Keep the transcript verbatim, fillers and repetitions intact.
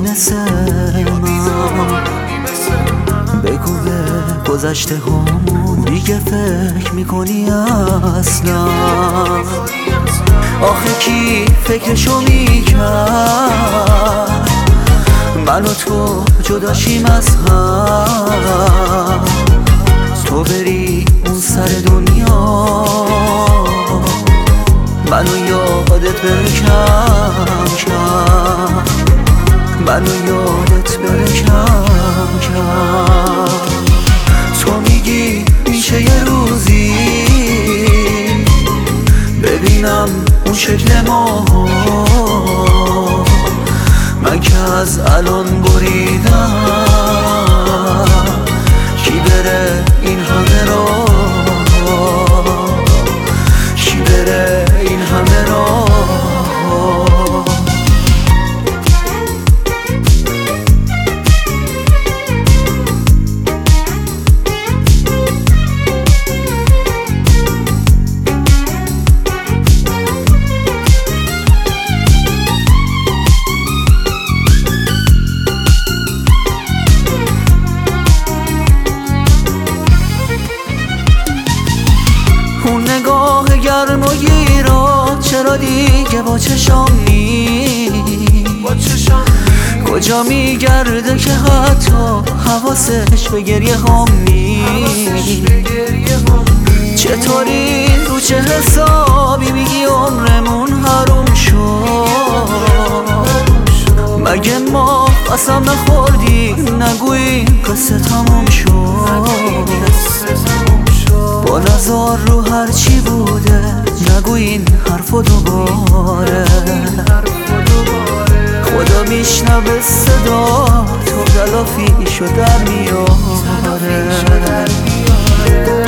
مثل من. بگو به گذشته همون دیگه فکر میکنی اصلا؟ آخه کی فکرشو میکرد من و تو جداشیم از هم، تو بری اون سر دنیا منو یادت بره کم کم، منو یادت بره کم کم. تو میگی میشه یه روزی ببینم اون شکل ما، من که از الان بریدم کی بره این همه راه، کی بره این همه راه. اون نگاه گرم و گیرا چرا دیگه با چشام نی؟ کجا میگرده که حتی حواسش به گریه هم نی؟ چطوری رو چه حسابی میگی عمرمون حروم شد؟ مگه ما قسم نخوردیم نگویی قصه تموم شد؟ با نظر رو هرچی بوده نگو این حرفو دوباره، خدا میشنوه صدا تو گلافی شو در میاره.